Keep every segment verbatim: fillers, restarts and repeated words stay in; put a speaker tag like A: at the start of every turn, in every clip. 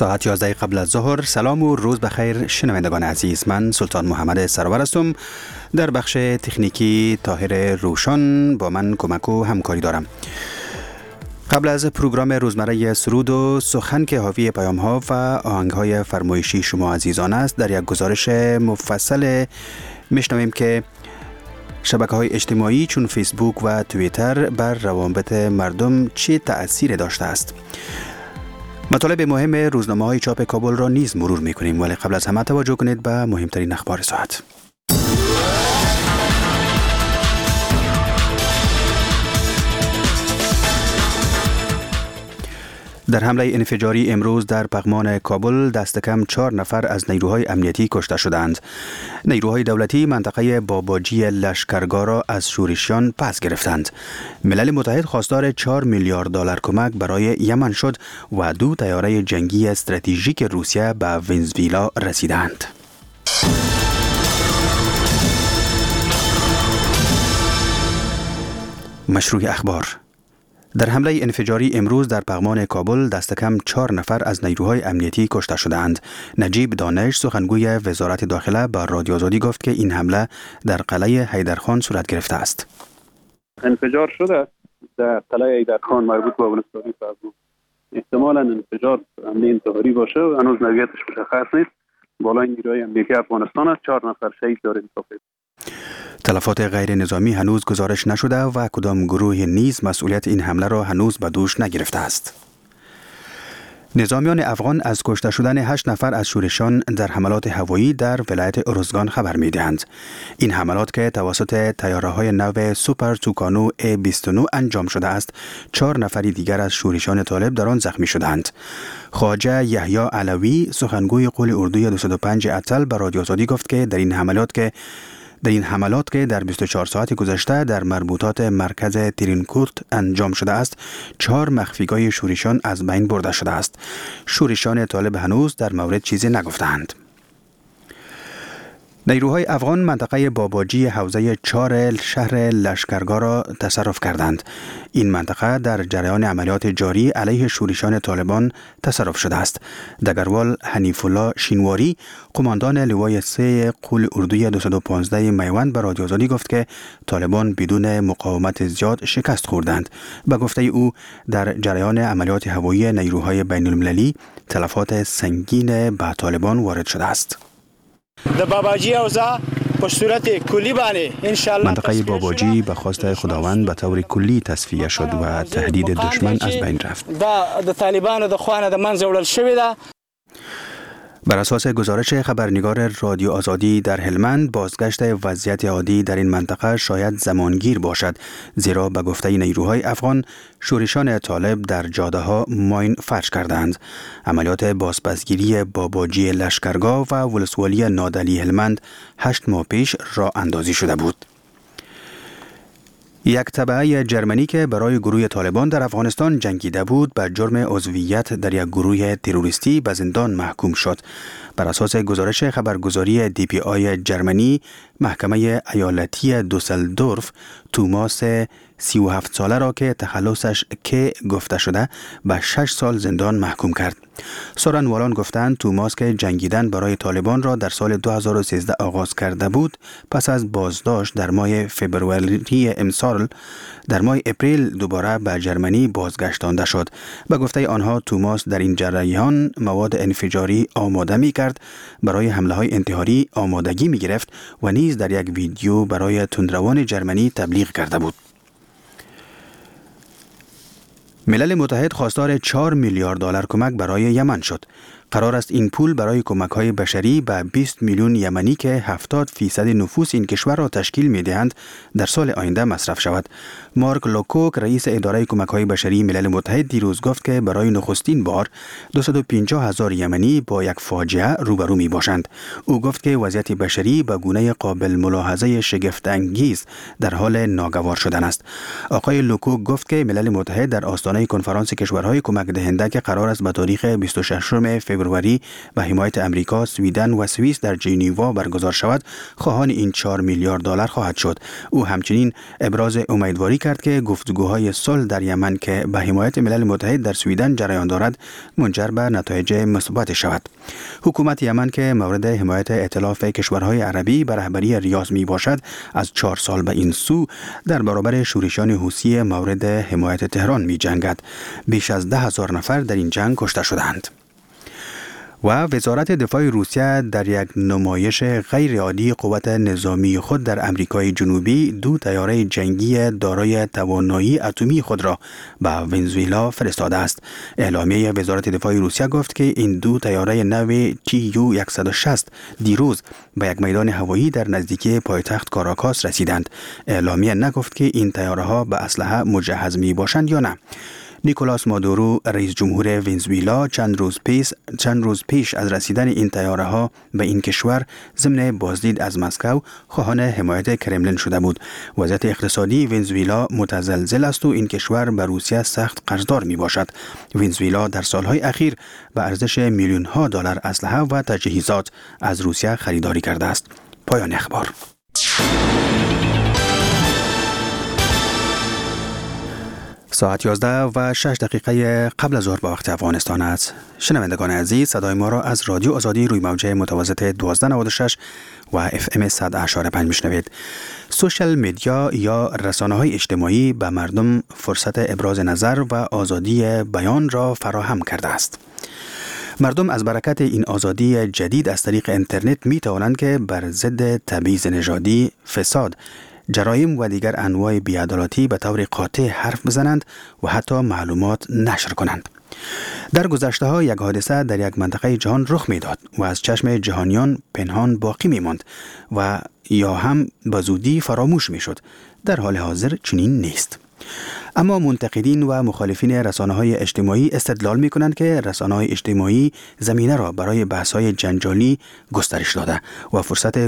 A: ساعت یازده قبل از ظهر. سلام و روز بخیر شنوندگان عزیز. من سلطان محمد سرور هستم. در بخش تکنیکی طاهر روشن با من کمک و همکاری دارم. قبل از پروگرام روزمره سرود و سخن که حاوی پیام ها و آهنگ های فرمایشی شما عزیزان است، در یک گزارش مفصل میشنویم که شبکه های اجتماعی چون فیسبوک و توییتر بر روابط مردم چه تأثیر داشته است. مطالب مهم روزنامه های چاپ کابل را نیز مرور میکنیم، ولی قبل از همه توجه کنید به مهمترین اخبار ساعت. در حمله انفجاری امروز در پغمان کابل دست کم چهار نفر از نیروهای امنیتی کشته شدند. نیروهای دولتی منطقه باباجی لشکرگاه را از شورشیان پس گرفتند. ملل متحد خواستار چهار میلیارد دلار کمک برای یمن شد و دو طیاره جنگی استراتژیک روسیه به ونزوئلا رسیدند. مشروع اخبار. در حمله انفجاری امروز در پغمان کابل دست کم چهار نفر از نیروهای امنیتی کشته شدند. نجیب دانش سخنگوی وزارت داخله به رادیو آزادی گفت که این حمله در قلعه حیدرخان صورت گرفته است.
B: انفجار شده در قلعه حیدرخان مربوط به ولسوالی پغمان. احتمالاً انفجار حمله انتحاری باشه و هنوز نوعیتش مشخص نیست. بالای نیروهای امنیتی افغانستان است. چهار نفر شهید داریم.
A: تلفات غیر نظامی هنوز گزارش نشده و کدام گروه نیز مسئولیت این حمله را هنوز به دوش نگرفته است. نظامیان افغان از کشته شدن هشت نفر از شورشیان در حملات هوایی در ولایت ارزگان خبر می‌دهند. این حملات که توسط طیاره‌های نو سوپر توکانو ای بیست و نه انجام شده است، چهار نفر دیگر از شورشیان طالب در آن زخمی شدند. خواجه یحیی علوی سخنگوی قول اردوی دویست و پنج اتل به رادیو آزادی گفت که در این حملات که در این حملات که در بیست و چهار ساعت گذشته در مربوطات مرکز ترینکوت انجام شده است، چهار مخفیگاه شورشیان از بین برده شده است. شورشیان طالب هنوز در مورد چیزی نگفتند. نیروهای افغان منطقه باباجی حوزه چهار شهر لشکرگاه را تصرف کردند. این منطقه در جریان عملیات جاری علیه شورشیان طالبان تصرف شده است. دگروال حنیف الله شینواری قماندان لوای سه قول اردوی دویست و پانزده میوند به رادیو آزادی گفت که طالبان بدون مقاومت زیاد شکست خوردند. به گفته او در جریان عملیات هوایی نیروهای بین المللی تلفات سنگین به طالبان وارد شده است.
C: د باباجی حوزه په صورت کلی باندې ان شاء الله
A: منطقه باباجی به خواست خداوند به طور کلی تصفیه شد و تهدید دشمن از بین رفت.
C: د طالبانو د خوانه د منځ وړل شوې ده.
A: بر اساس گزارش خبرنگار رادیو آزادی در هلمند، بازگشت وضعیت عادی در این منطقه شاید زمانگیر باشد، زیرا به گفته نیروهای افغان شورشیان طالب در جاده ها ماین فرش کردند. عملیات بازپسگیری باباجی لشکرگاه و ولسوالی نادلی هلمند هشت ماه پیش راه اندازی شده بود. یک تبعه جرمنی که برای گروه طالبان در افغانستان جنگیده بود به جرم عضویت در یک گروه تروریستی به زندان محکوم شد. بر اساس گزارش خبرگزاری دی پی آی جرمنی، محکمه ایالتی دوسلدورف توماس سی و هفت ساله را که تخلصش که گفته شده به شش سال زندان محکوم کرد. سخنوالان گفتند توماس که جنگیدن برای طالبان را در سال دو هزار و سیزده آغاز کرده بود، پس از بازداشت در ماه فوریه امسال در ماه اپریل دوباره به جرمنی بازگشتانده شد. به گفته آنها توماس در این جریان مواد انفجاری آماده می کرد، برای حمله های انتحاری آمادگی می گرفت و نیز در یک ویدیو برای تندروان جرمنی تبلیغ کرده بود. ملل متحد خواستار چهار میلیارد دلار کمک برای یمن شد. قرار است این پول برای کمک‌های بشری به بیست میلیون یمنی که هفتاد فیصد نفوس این کشور را تشکیل می‌دهند در سال آینده مصرف شود. مارک لوکوک رئیس اداره کمک‌های بشری ملل متحد دیروز گفت که برای نخستین بار دویست و پنجاه هزار یمنی با یک فاجعه روبرو می‌باشند. او گفت که وضعیت بشری به گونه قابل ملاحظه شگفت انگیز در حال ناگوار شدن است. آقای لوکوک گفت که ملل متحد در آستانه کنفرانس کشورهای کمک دهنده که قرار است به تاریخ بیست و ششم فوریه فبروری به حمایت امریکا، سویدن و سوئیس در ژنو برگزار شود، خواهان این چهار میلیارد دلار خواهد شد. او همچنین ابراز امیدواری کرد که گفتگوهای صلح در یمن که به حمایت ملل متحد در سویدن جریان دارد منجر به نتایج مثبت شود. حکومت یمن که مورد حمایت ائتلاف کشورهای عربی به رهبری ریاض می باشد، از چهار سال به این سو در برابر شورشیان حوثی مورد حمایت تهران می جنگد. بیش از ده هزار نفر در این جنگ کشته شدند. و وزارت دفاع روسیه در یک نمایش غیر عادی قوت نظامی خود در امریکای جنوبی دو طیاره جنگی دارای توانایی اتمی خود را به ونزوئلا فرستاده است. اعلامیه وزارت دفاع روسیه گفت که این دو طیاره نو تی یو صد و شصت دیروز به یک میدان هوایی در نزدیکی پایتخت کاراکاس رسیدند. اعلامیه نگفت که این طیاره ها به اسلحه مجهز می باشند یا نه. نیکولاس مادورو، رئیس جمهور ونزوئلا، چند روز پیش چند روز پیش از رسیدن این طیاره ها به این کشور ضمن بازدید از مسکو خواهان حمایت کرملین شده بود. وضعیت اقتصادی ونزوئلا متزلزل است و این کشور به روسیه سخت قرضدار می باشد. ونزوئلا در سالهای اخیر به ارزش میلیون ها دلار اسلحه و تجهیزات از روسیه خریداری کرده است. پایان اخبار. ساعت یازده و شش دقیقه قبل از ظهر به وقت افغانستان است. شنوندگان عزیز، صدای ما را از رادیو آزادی روی موجه متوسط دوازده نود و شش و اف ام صد و پنج میشنوید. سوشال میدیا یا رسانه‌های اجتماعی به مردم فرصت ابراز نظر و آزادی بیان را فراهم کرده است. مردم از برکت این آزادی جدید از طریق اینترنت می توانند که بر ضد تبعیض نژادی، فساد، جرایم و دیگر انواع بی‌عدالتی به طور قاطع حرف بزنند و حتی معلومات نشر کنند. در گذشته ها یک حادثه در یک منطقه جهان رخ می داد و از چشم جهانیان پنهان باقی می ماند و یا هم به زودی فراموش می شد. در حال حاضر چنین نیست. اما منتقدین و مخالفین رسانه‌های اجتماعی استدلال می‌کنند که رسانه‌های اجتماعی زمینه را برای بحث‌های جنجالی گسترش داده و فرصت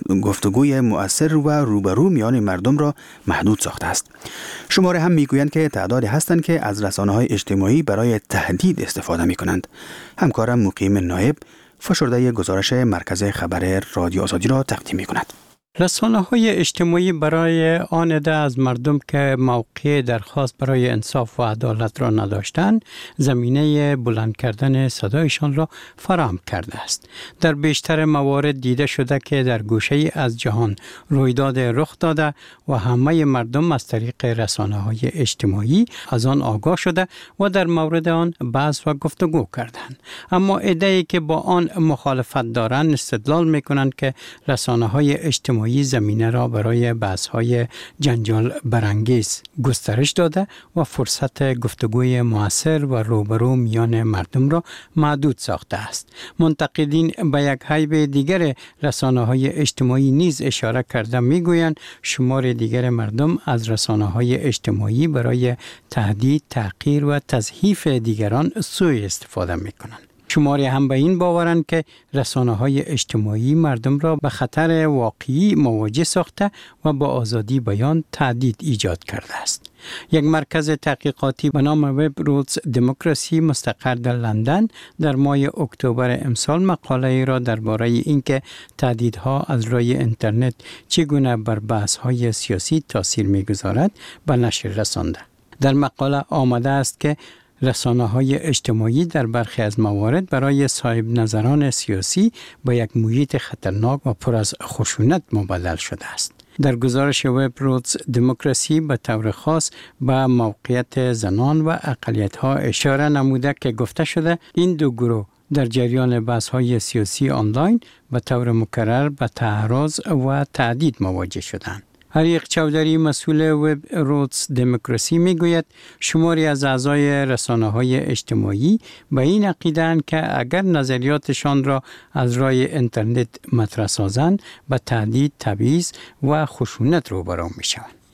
A: گفتگوی مؤثر و روبرو میان مردم را محدود ساخته است. شماره هم می‌گویند که تعدادی هستند که از رسانه‌های اجتماعی برای تهدید استفاده می‌کنند. همکارم مقیم نایب فشرده گزارش مرکز خبر رادیو آزادی را تقدیم می‌کند.
D: رسانه‌های اجتماعی برای آن عده از مردم که موقع درخواست برای انصاف و عدالت را نداشتند، زمینه بلند کردن صدایشان را فراهم کرده است. در بیشتر موارد دیده شده که در گوشه از جهان رویداد رخ داده و همه مردم از طریق رسانه‌های اجتماعی از آن آگاه شده و در مورد آن بحث و گفتگو کردند. اما عده‌ای که با آن مخالفت دارند استدلال می‌کنند که رسانه‌های اجتماعی زمینه را برای بحث‌های جنجال برانگیز گسترش داده و فرصت گفتگوی مؤثر و روبرو میان مردم را محدود ساخته است. منتقدین به یک حیب دیگر رسانه‌های اجتماعی نیز اشاره کرده میگویند شمار دیگر مردم از رسانه‌های اجتماعی برای تهدید، تحقیر و تضعیف دیگران سوء استفاده میکنند. شماری هم به این باورند که رسانه‌های اجتماعی مردم را به خطر واقعی مواجه ساخته و با آزادی بیان تهدید ایجاد کرده است. یک مرکز تحقیقاتی به نام وب رولز دموکراسی مستقر در لندن در ماه اکتبر امسال مقاله ای را درباره اینکه تهدیدها از روی اینترنت چگونه بر بحث‌های سیاسی تاثیر می‌گذارد به نشر رسانده. در مقاله آمده است که رسانه‌های اجتماعی در برخی از موارد برای صاحب نظران سیاسی به یک محیط خطرناک و پر از خشونت مبدل شده است. در گزارش وب رولز دموکراسی به طور خاص به موقعیت زنان و اقلیت‌ها اشاره نموده که گفته شده این دو گروه در جریان بحث‌های سیاسی آنلاین به طور مکرر به تعرض و تهدید مواجه شدند. حریق چودری مسئول وب رولز دموکراسی میگوید شماری از اعضای رسانه‌های اجتماعی به این عقیده‌اند که اگر نظریاتشان را از راه اینترنت مطرح سازند به تهدید، تبعیض و خشونت روبرو میشوند.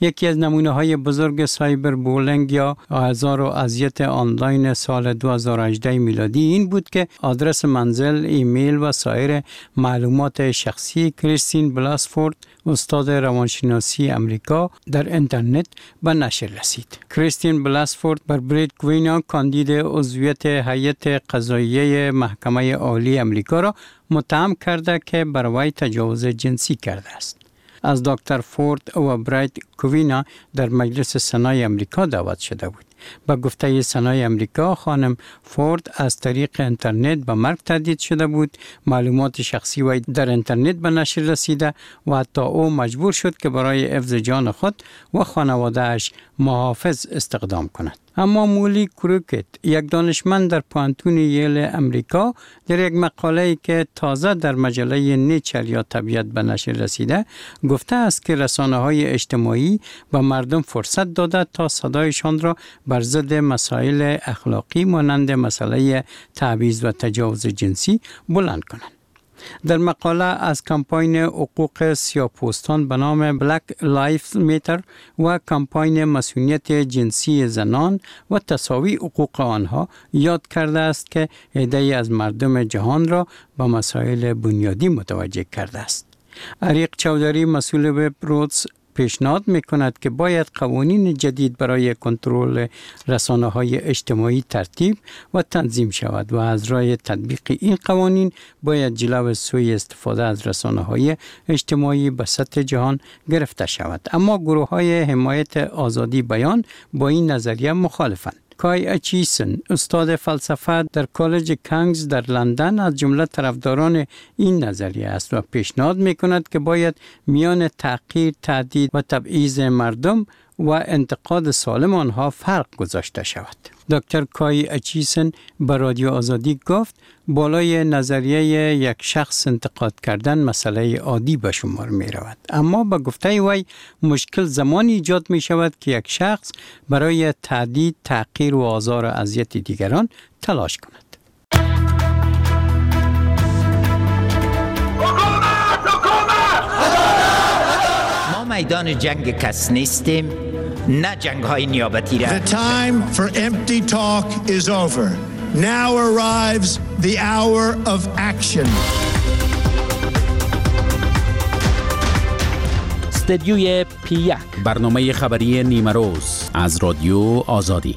D: یکی از نمونه‌های بزرگ سایبر بولینگ یا آزار و اذیت آنلاین سال دو هزار و هجده میلادی این بود که آدرس منزل، ایمیل و سایر معلومات شخصی کریستین بلاسفورد، استاد روانشناسی امریکا، در اینترنت به نشر رسید. کریستین بلاسفورد بر برید کوینا کاندید عضویت هیئت قضاییه محکمه عالی امریکا را متهم کرده که بر وی تجاوز جنسی کرده است. از دکتر فورد و برایت کوینا در مجلس سنای امریکا دعوت شده بود. با گفته سنای امریکا خانم فورد از طریق اینترنت به مرگ تهدید شده بود. معلومات شخصی وی در اینترنت به نشر رسیده و حتی او مجبور شد که برای حفظ جان خود و خانواده‌اش محافظ استخدام کند. اما مولی کروکت، یک دانشمند در پوهنتون ییل امریکا، در یک مقاله‌ای که تازه در مجله نیچر یا طبیعت به نشر رسیده گفته است که رسانه‌های اجتماعی به مردم فرصت داده تا صدایشان را بر ضد مسائل اخلاقی مانند مسئله تبعیض و تجاوز جنسی بلند کنند. در مقاله از کمپاین حقوق سیاه‌پوستان به نام بلک لایفز میتر و کمپاین مسئولیت جنسی زنان و تساوی حقوق آنها یاد کرده است که عده‌ای از مردم جهان را به مسائل بنیادی متوجه کرده است. عریق چودری، مسئول وب رودز، پیشنهاد می‌کند که باید قوانین جدید برای کنترل رسانه‌های اجتماعی ترتیب و تنظیم شود و از راه تطبیق این قوانین باید جلو سوء استفاده از رسانه‌های اجتماعی به سطح جهان گرفته شود. اما گروه‌های حمایت آزادی بیان با این نظریه مخالفند. کای اچیسن، استاد فلسفه در کالج کانگز در لندن، از جمله طرفداران این نظریه است و پیشنهاد می‌کند که باید میان تحقیر، تهدید و تبعیض مردم و انتقاد سالم آنها فرق گذاشته شود. دکتر کای اچیسن به رادیو آزادی گفت بالای نظریه یک شخص انتقاد کردن مسئله عادی به شمار می رود. اما به گفته وی مشکل زمانی ایجاد می شود که یک شخص برای تهدید، تحقیر و آزار و اذیت دیگران تلاش کند.
E: ما میدان جنگ کس نیستیم، نه جنگ های نیابتی را.
F: The time for empty talk is over. Now arrives the hour of action.
G: استدیوی پی یک، برنامه خبری نیمه روز از رادیو آزادی.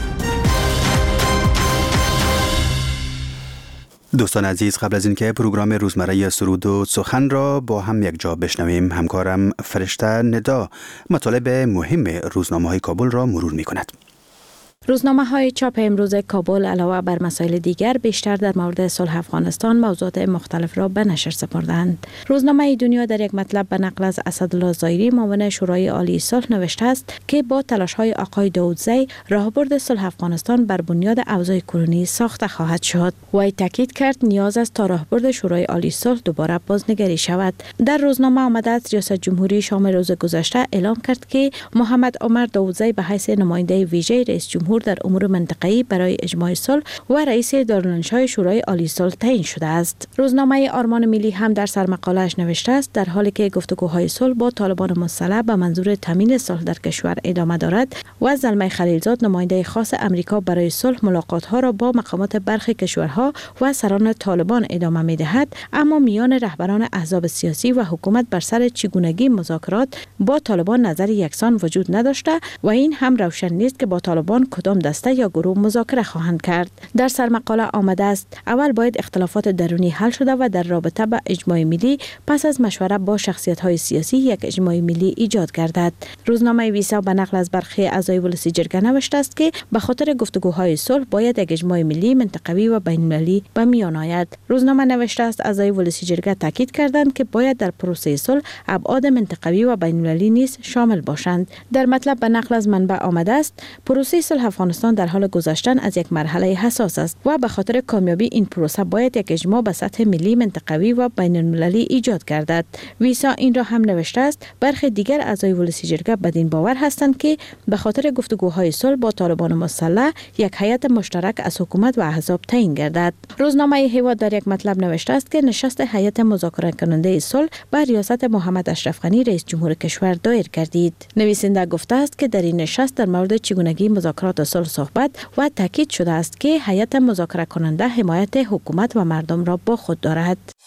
A: دوستان عزیز، قبل از اینکه پروگرام روزمره سرود و سخن را با هم یک جا بشنویم، همکارم فرشته ندا مطالب مهم روزنامه‌های کابل را مرور می‌کند.
H: روزنامه های چاپ امروز کابل علاوه بر مسائل دیگر بیشتر در مورد صلح افغانستان موضوعات مختلف را به نشر سپردند. روزنامه دنیا در یک مطلب به نقل از اسدالله ظاهری معاون شورای عالی صلح نوشته است که با تلاش های آقای داودزی راهبرد صلح افغانستان بر بنیاد اوضاع کنونی ساخته خواهد شد. وی تاکید کرد نیاز است تا راهبرد شورای عالی صلح دوباره بازنگری شود. در روزنامه آمده است ریاست جمهوری شام روز گذشته اعلام کرد که محمد عمر داودزی به حیث نماینده ویژه رئیس جمهور در امور منطقه‌ای برای اجماع صلح و رئیس دارالانشای شورای عالی صلح تعیین شده است. روزنامه آرمان ملی هم در سرمقاله‌اش نوشته است در حالی که گفتگوهای صلح با طالبان مسلح به منظور تامین صلح در کشور ادامه دارد و زلمه خلیلزاد نماینده خاص امریکا برای صلح ملاقات‌ها را با مقامات برخی کشورها و سران طالبان ادامه می‌دهد، اما میان رهبران احزاب سیاسی و حکومت بر سر چگونگی مذاکرات با طالبان نظر یکسان وجود نداشته و این هم روشن نیست که با طالبان کدام دسته یا گروه مذاکره خواهند کرد. در سرمقاله آمده است اول باید اختلافات درونی حل شده و در رابطه با اجماع ملی پس از مشوره با شخصیت‌های سیاسی یک اجماع ملی ایجاد گردد. روزنامه ویسا به نقل از برخی اعضای ولسی جرگه نوشته است که به خاطر گفتگوهای صلح باید یک اجماع ملی منطقوی و بین‌المللی به میان آید. روزنامه نوشته است اعضای ولسی جرگه تاکید کردند که باید در پروسه صلح ابعاد منطقوی و بین‌المللی نیز شامل باشند. در مطلب به نقل از منبع آمده است پروسه صلح صلح افغانستان در حال گذشتن از یک مرحله حساس است و به خاطر کامیابی این پروسه باید یک اجماع به سطح ملی، منطقوی و بین المللی ایجاد گردد. ویسا این را هم نوشته است برخی دیگر اعضای ولسی جرگه بدین باور هستند که به خاطر گفتگوهای صلح با طالبان مسلح یک هیئت مشترک از حکومت و احزاب تعیین گردد. روزنامه هیواد در یک مطلب نوشته است که نشست هیئت مذاکره کننده صلح بر ریاست محمد اشرف غنی رئیس جمهور کشور دایر گردید. نویسنده گفته است که در این نشست در مورد چگونگی مذاکرات صلح صحبت و تاکید شده است که هیئت مذاکره کننده حمایت حکومت و مردم را با خود دارد.